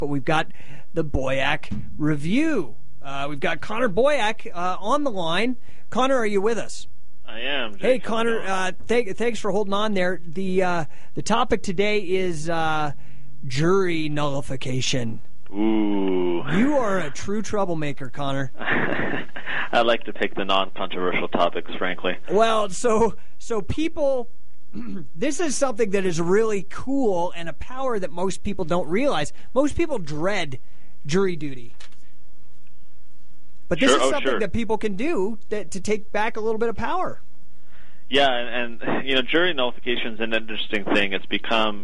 but we've got the Boyack Review. We've got Connor Boyack on the line. Connor, are you with us? I am. Jake. Hey, Connor, thanks for holding on there. The topic today is jury nullification. Ooh. You are a true troublemaker, Connor. I like to pick the non-controversial topics, frankly. Well, so people, this is something that is really cool and a power that most people don't realize. Most people dread jury duty. But this is something that people can do to take back a little bit of power. Yeah, and jury nullification is an interesting thing. It's become,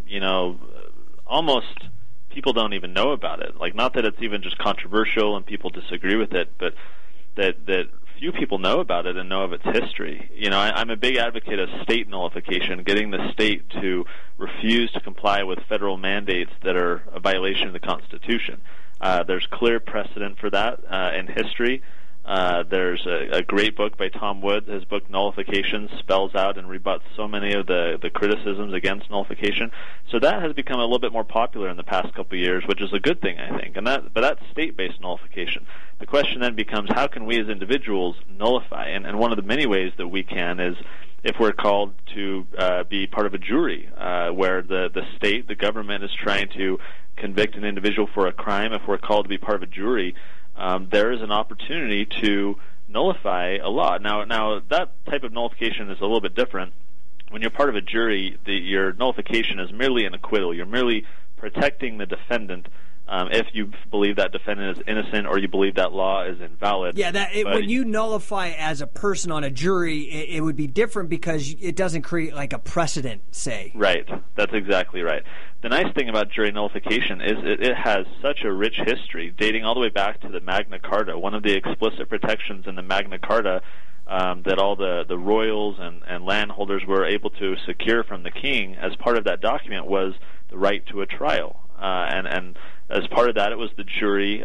almost people don't even know about it. Like, not that it's even just controversial and people disagree with it, but that few people know about it and know of its history. I'm a big advocate of state nullification, getting the state to refuse to comply with federal mandates that are a violation of the Constitution. There's clear precedent for that in history. There's a great book by Tom Woods. His book Nullification spells out and rebuts so many of the criticisms against nullification. So that has become a little bit more popular in the past couple of years, which is a good thing, I think. But that's state-based nullification. The question then becomes, how can we as individuals nullify? And one of the many ways that we can is if we're called to be part of a jury where the state, the government, is trying to convict an individual for a crime. If we're called to be part of a jury, there is an opportunity to nullify a law. Now that type of nullification is a little bit different. When you're part of a jury, your nullification is merely an acquittal. You're merely protecting the defendant if you believe that defendant is innocent or you believe that law is invalid. Yeah, when you nullify as a person on a jury, it would be different because it doesn't create like a precedent, say. Right. That's exactly right. The nice thing about jury nullification is it has such a rich history, dating all the way back to the Magna Carta. One of the explicit protections in the Magna Carta that all the royals and landholders were able to secure from the king as part of that document was the right to a trial. And as part of that, it was the jury,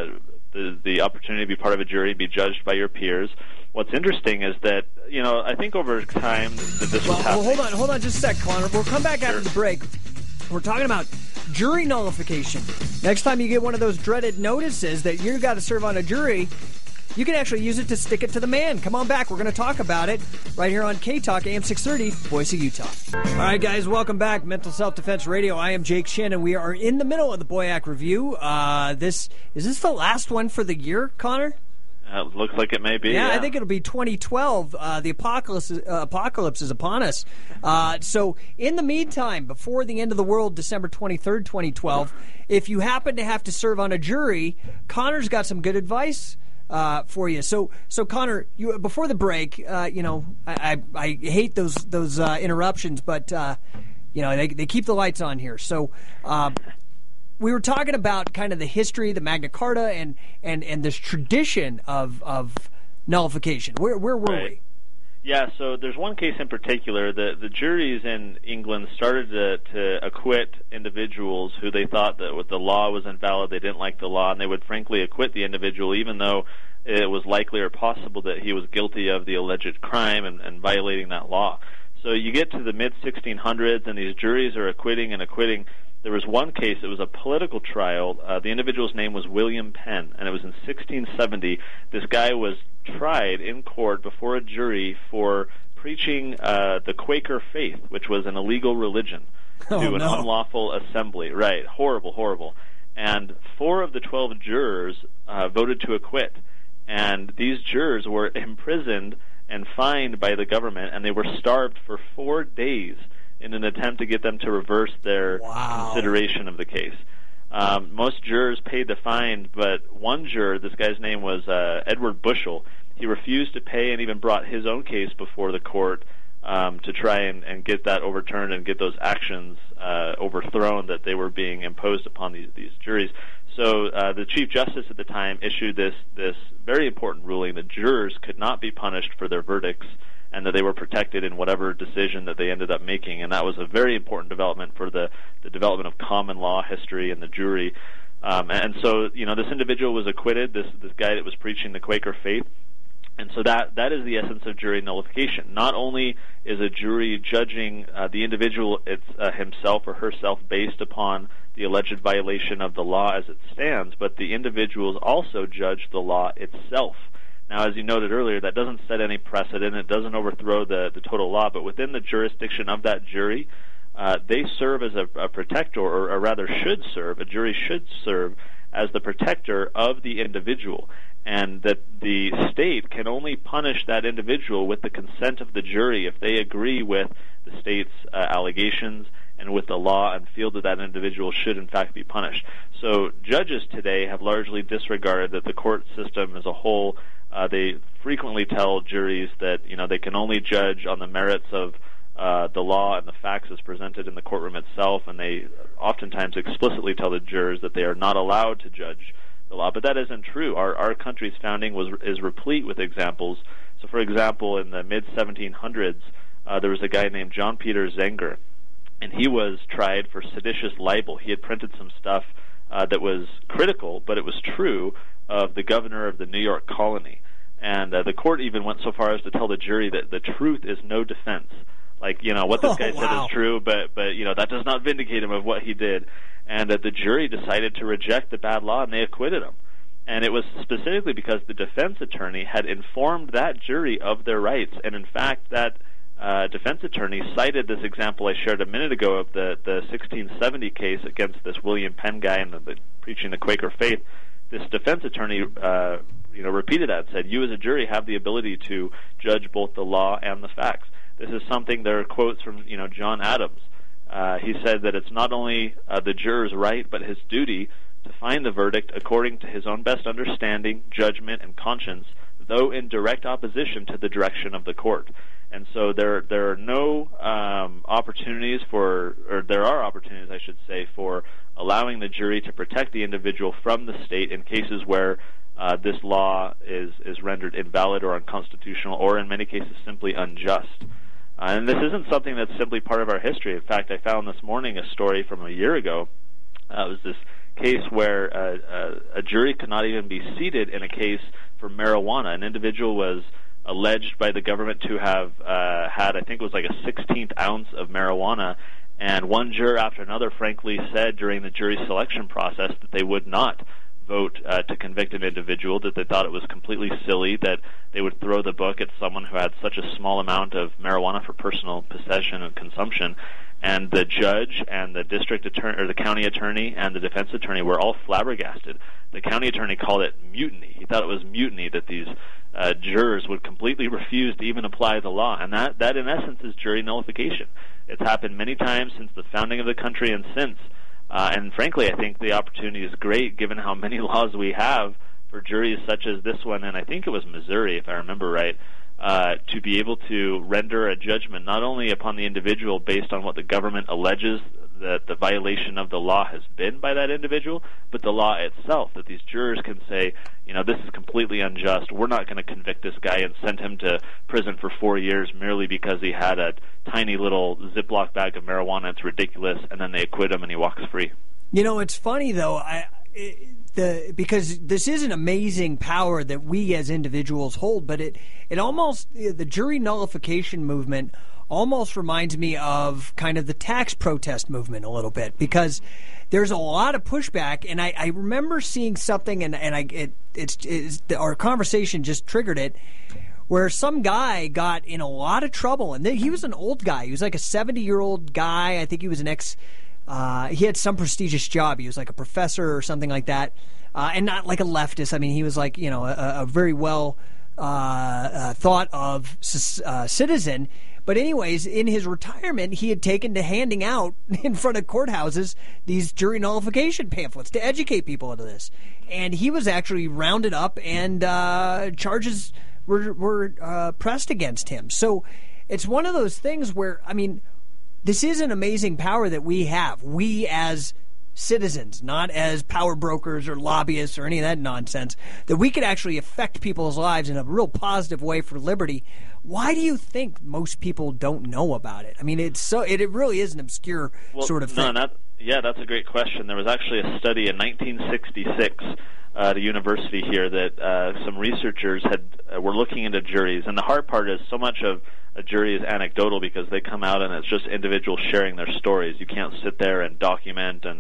the opportunity to be part of a jury, be judged by your peers. What's interesting is that, I think over time that this was happening. Well, hold on just a sec, Connor. We'll come back after the break. We're talking about jury nullification. Next time you get one of those dreaded notices that you got to serve on a jury, you can actually use it to stick it to the man. Come on back. We're going to talk about it right here on K-Talk, AM 630, Boise, Utah. All right, guys, welcome back. Mental Self-Defense Radio. I am Jake Shin, and we are in the middle of the Boyack Review. Is this the last one for the year, Connor? It looks like it may be. Yeah, I think it'll be 2012. The apocalypse is upon us. So in the meantime, before the end of the world, December 23rd, 2012, if you happen to have to serve on a jury, Connor's got some good advice for you. So Connor, before the break, I hate those interruptions, but they keep the lights on here. So we were talking about kind of the history, the Magna Carta, and this tradition of nullification. Where were we? Yeah, so there's one case in particular. The juries in England started to acquit individuals who they thought that the law was invalid, they didn't like the law, and they would frankly acquit the individual even though it was likely or possible that he was guilty of the alleged crime and violating that law. So you get to the mid-1600s, and these juries are acquitting and acquitting. There was one case, it was a political trial. The individual's name was William Penn, and it was in 1670. This guy was tried in court before a jury for preaching the Quaker faith, which was an illegal religion, to an unlawful assembly. Right, horrible, horrible. And 4 of the 12 jurors voted to acquit. And these jurors were imprisoned and fined by the government, and they were starved for 4 days in an attempt to get them to reverse their consideration of the case. Most jurors paid the fine, but one juror, this guy's name was Edward Bushell, he refused to pay and even brought his own case before the court to try and get that overturned and get those actions overthrown that they were being imposed upon these juries. So the Chief Justice at the time issued this very important ruling that jurors could not be punished for their verdicts and that they were protected in whatever decision that they ended up making. And that was a very important development for the development of common law history and the jury. And so, this individual was acquitted, this guy that was preaching the Quaker faith. And so that is the essence of jury nullification. Not only is a jury judging the individual himself or herself based upon the alleged violation of the law as it stands, but the individuals also judge the law itself. Now, as you noted earlier, that doesn't set any precedent. It doesn't overthrow the total law, but within the jurisdiction of that jury, they serve as a protector, or rather should serve, a jury should serve as the protector of the individual, and that the state can only punish that individual with the consent of the jury if they agree with the state's allegations and with the law and feel that that individual should in fact be punished. So judges today have largely disregarded that the court system as a whole. They frequently tell juries that they can only judge on the merits of the law and the facts as presented in the courtroom itself, and they oftentimes explicitly tell the jurors that they are not allowed to judge the law. But that isn't true. Our country's founding is replete with examples. So, for example, in the mid-1700s, there was a guy named John Peter Zenger, and he was tried for seditious libel. He had printed some stuff that was critical, but it was true, of the governor of the New York colony. And the court even went so far as to tell the jury that the truth is no defense. Like, what this guy said is true, but that does not vindicate him of what he did. And the jury decided to reject the bad law, and they acquitted him. And it was specifically because the defense attorney had informed that jury of their rights. And in fact, that defense attorney cited this example I shared a minute ago of the 1670 case against this William Penn guy and the preaching the Quaker faith. This defense attorney repeated that and said, you as a jury have the ability to judge both the law and the facts. This is something, there are quotes from John Adams. He said that it's not only the juror's right, but his duty to find the verdict according to his own best understanding, judgment, and conscience, though in direct opposition to the direction of the court. And so there are no opportunities there are opportunities, I should say, for allowing the jury to protect the individual from the state in cases where this law is rendered invalid or unconstitutional, or in many cases simply unjust. And this isn't something that's simply part of our history. In fact, I found this morning a story from a year ago. It was this case where a jury could not even be seated in a case for marijuana. An individual was alleged by the government to have had, I think it was like a 16th ounce of marijuana, and one juror after another frankly said during the jury selection process that they would not vote to convict an individual, that they thought it was completely silly that they would throw the book at someone who had such a small amount of marijuana for personal possession and consumption. And the judge and the district attorney, or the county attorney and the defense attorney, were all flabbergasted. The county attorney called it mutiny. He thought it was mutiny that these jurors would completely refuse to even apply the law. And that in essence is jury nullification. It's happened many times since the founding of the country and since. And frankly, I think the opportunity is great given how many laws we have for juries such as this one, and I think it was Missouri, if I remember right, to be able to render a judgment not only upon the individual based on what the government alleges that the violation of the law has been by that individual, but the law itself, that these jurors can say, this is completely unjust. We're not going to convict this guy and send him to prison for 4 years merely because he had a tiny little Ziploc bag of marijuana. It's ridiculous. And then they acquit him and he walks free. It's funny, though, because this is an amazing power that we as individuals hold, but it almost, the jury nullification movement almost reminds me of kind of the tax protest movement a little bit, because there's a lot of pushback, and I remember seeing something, and our conversation just triggered it, where some guy got in a lot of trouble, and he was an old guy. He was like a 70-year-old guy. I think he was he had some prestigious job. He was like a professor or something like that, and not like a leftist. I mean, he was like, a very well thought of citizen. But anyways, in his retirement, he had taken to handing out in front of courthouses these jury nullification pamphlets to educate people into this. And he was actually rounded up, and charges were pressed against him. So it's one of those things where, this is an amazing power that we have. We as citizens, not as power brokers or lobbyists or any of that nonsense, that we could actually affect people's lives in a real positive way for liberty. Why do you think most people don't know about it? It really is an obscure sort of thing. That's a great question. There was actually a study in 1966 at a university here that some researchers were looking into juries, and the hard part is so much of a jury is anecdotal because they come out and it's just individuals sharing their stories. You can't sit there and document and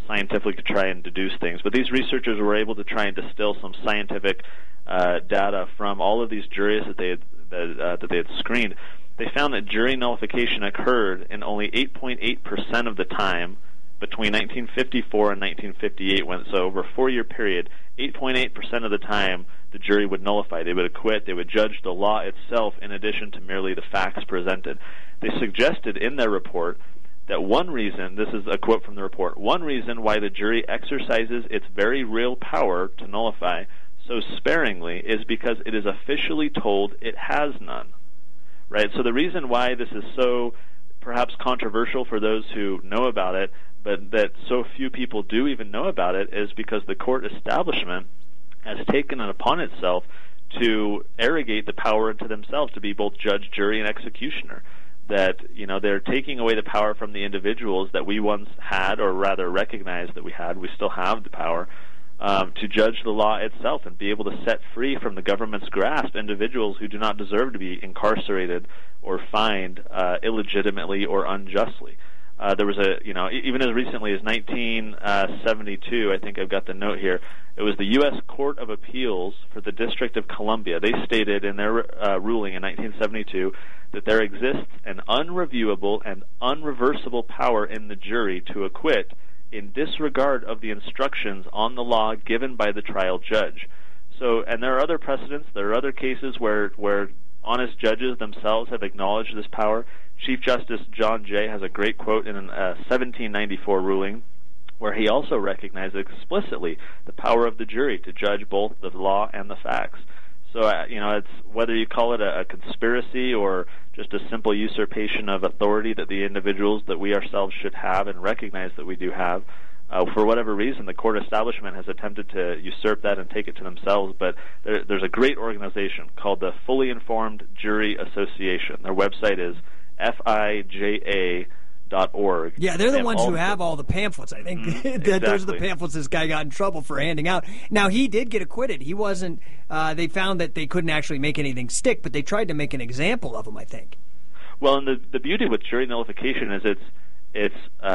scientifically try and deduce things. But these researchers were able to try and distill some scientific data from all of these juries that they had screened. They found that jury nullification occurred in only 8.8% of the time between 1954 and 1958. So over a 4-year period, 8.8% of the time the jury would nullify. They would acquit. They would judge the law itself in addition to merely the facts presented. They suggested in their report that one reason, this is a quote from the report, one reason why the jury exercises its very real power to nullify so sparingly is because it is officially told it has none. Right? So the reason why this is so perhaps controversial for those who know about it, but that so few people do even know about it, is because the court establishment has taken it upon itself to arrogate the power into themselves to be both judge, jury, and executioner. That, they're taking away the power from the individuals that we once had, or rather recognized that we had. We still have the power to judge the law itself and be able to set free from the government's grasp individuals who do not deserve to be incarcerated or fined illegitimately or unjustly. There was even as recently as 1972, I think I've got the note here, it was the U.S. Court of Appeals for the District of Columbia. They stated in their ruling in 1972 that there exists an unreviewable and unreversible power in the jury to acquit in disregard of the instructions on the law given by the trial judge. So, and there are other precedents, there are other cases where honest judges themselves have acknowledged this power. Chief Justice John Jay has a great quote in a 1794 ruling where he also recognized explicitly the power of the jury to judge both the law and the facts. So, it's whether you call it a conspiracy or just a simple usurpation of authority that the individuals that we ourselves should have and recognize that we do have. For whatever reason, the court establishment has attempted to usurp that and take it to themselves, but there's a great organization called the Fully Informed Jury Association. Their website is FIJA.org. Yeah, they're the ones who have all the pamphlets, I think. Exactly. Those are the pamphlets this guy got in trouble for handing out. Now, he did get acquitted. He wasn't, they found that they couldn't actually make anything stick, but they tried to make an example of him, I think. Well, and the beauty with jury nullification is it's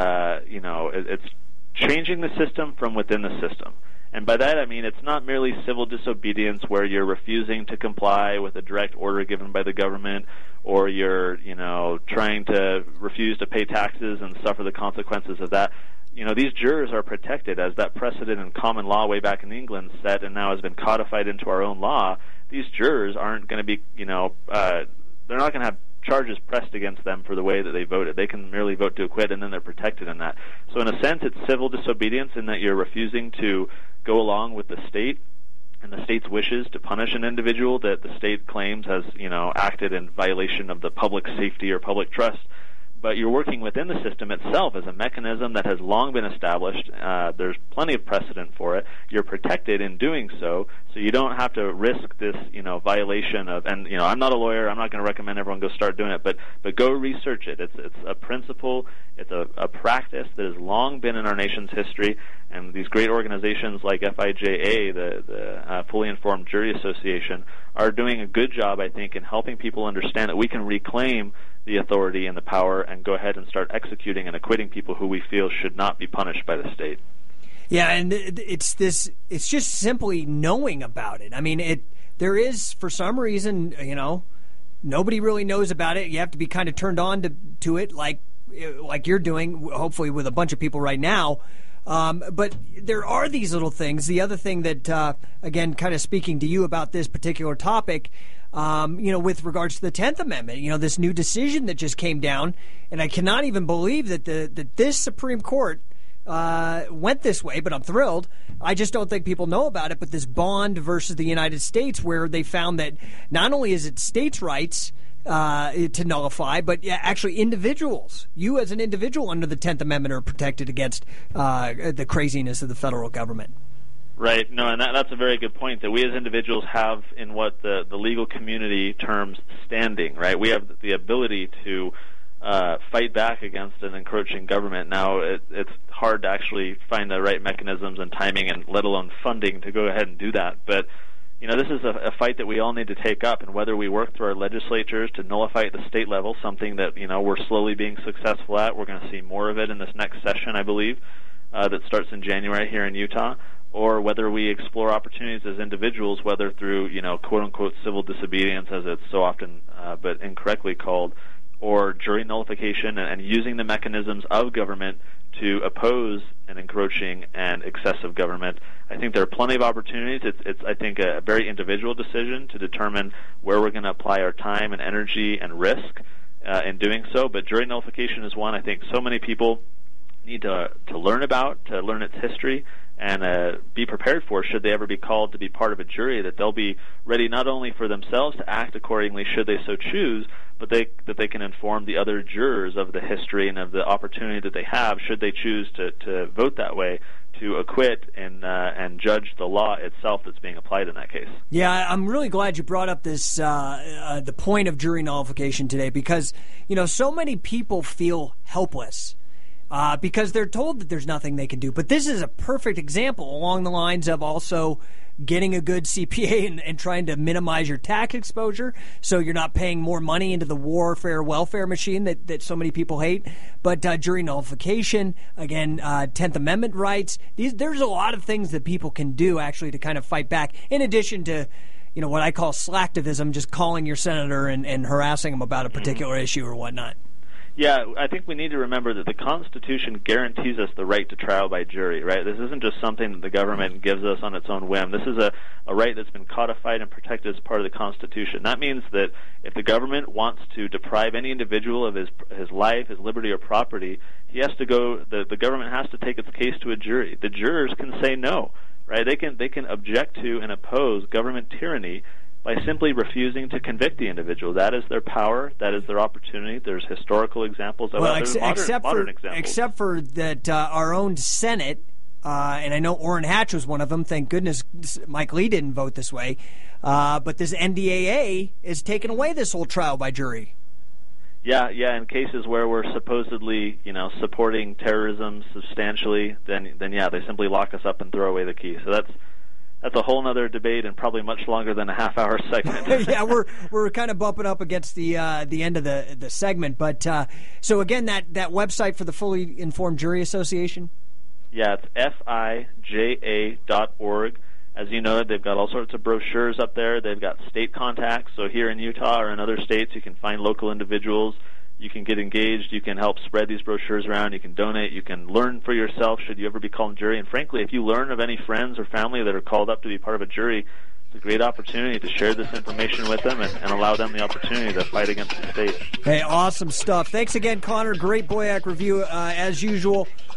changing the system from within the system. And by that I mean it's not merely civil disobedience where you're refusing to comply with a direct order given by the government, or you're, trying to refuse to pay taxes and suffer the consequences of that. These jurors are protected as that precedent in common law way back in England set and now has been codified into our own law. These jurors aren't going to be, they're not going to have charges pressed against them for the way that they voted. They can merely vote to acquit, and then they're protected in that. So in a sense, it's civil disobedience in that you're refusing to go along with the state and the state's wishes to punish an individual that the state claims has, acted in violation of the public safety or public trust. But you're working within the system itself as a mechanism that has long been established. There's plenty of precedent for it. You're protected in doing so you don't have to risk this, violation of. And I'm not a lawyer. I'm not going to recommend everyone go start doing it. But go research it. It's a principle. It's a practice that has long been in our nation's history. And these great organizations like FIJA, the Fully Informed Jury Association, are doing a good job, I think, in helping people understand that we can reclaim the authority and the power and go ahead and start executing and acquitting people who we feel should not be punished by the state. Yeah, and it's just simply knowing about it. I mean, there is, for some reason, nobody really knows about it. You have to be kind of turned on to it like you're doing, hopefully with a bunch of people right now. But there are these little things. The other thing that, again, kind of speaking to you about this particular topic, with regards to the 10th Amendment, this new decision that just came down, and I cannot even believe that this Supreme Court went this way, but I'm thrilled. I just don't think people know about it, but this Bond versus the United States, where they found that not only is it states' rights to nullify, but actually individuals, you as an individual under the 10th Amendment are protected against the craziness of the federal government. Right. No, and that's a very good point, that we as individuals have in what the legal community terms standing, right? We have the ability to fight back against an encroaching government. Now, it's hard to actually find the right mechanisms and timing and let alone funding to go ahead and do that. But, this is a fight that we all need to take up, and whether we work through our legislatures to nullify at the state level, something that, we're slowly being successful at. We're going to see more of it in this next session, I believe. that starts in January here in Utah, or whether we explore opportunities as individuals, whether through, quote-unquote civil disobedience, as it's so often but incorrectly called, or jury nullification, and using the mechanisms of government to oppose an encroaching and excessive government. I think there are plenty of opportunities. It's I think, a very individual decision to determine where we're going to apply our time and energy and risk in doing so, but jury nullification is one I think so many people need to learn about, to learn its history, and be prepared for should they ever be called to be part of a jury, that they'll be ready not only for themselves to act accordingly should they so choose, but that they can inform the other jurors of the history and of the opportunity that they have should they choose to vote that way, to acquit and judge the law itself that's being applied in that case. Yeah, I'm really glad you brought up this the point of jury nullification today, because so many people feel helpless. Because they're told that there's nothing they can do. But this is a perfect example along the lines of also getting a good CPA and trying to minimize your tax exposure so you're not paying more money into the warfare welfare machine that so many people hate. But jury nullification, again, 10th Amendment rights, there's a lot of things that people can do actually to kind of fight back, in addition to what I call slacktivism, just calling your senator and harassing them about a particular issue or whatnot. Yeah, I think we need to remember that the Constitution guarantees us the right to trial by jury, right? This isn't just something that the government gives us on its own whim. This is a right that's been codified and protected as part of the Constitution. That means that if the government wants to deprive any individual of his life, his liberty, or property, he has to go. The government has to take its case to a jury. The jurors can say no, right? They can object to and oppose government tyranny by simply refusing to convict the individual. That is their power. That is their opportunity. There's historical examples of modern examples. Except for that our own Senate, and I know Orrin Hatch was one of them. Thank goodness Mike Lee didn't vote this way. But this NDAA is taking away this whole trial by jury. Yeah. In cases where we're supposedly, supporting terrorism substantially, then they simply lock us up and throw away the key. So that's a whole other debate and probably much longer than a half-hour segment. Yeah, we're kind of bumping up against the end of the segment. But so again, that website for the Fully Informed Jury Association? Yeah, it's FIJA.org. As you know, they've got all sorts of brochures up there. They've got state contacts. So here in Utah or in other states, you can find local individuals. You can get engaged. You can help spread these brochures around. You can donate. You can learn for yourself should you ever be called in jury. And frankly, if you learn of any friends or family that are called up to be part of a jury, it's a great opportunity to share this information with them and allow them the opportunity to fight against the state. Hey, awesome stuff. Thanks again, Connor. Great Boyack review as usual.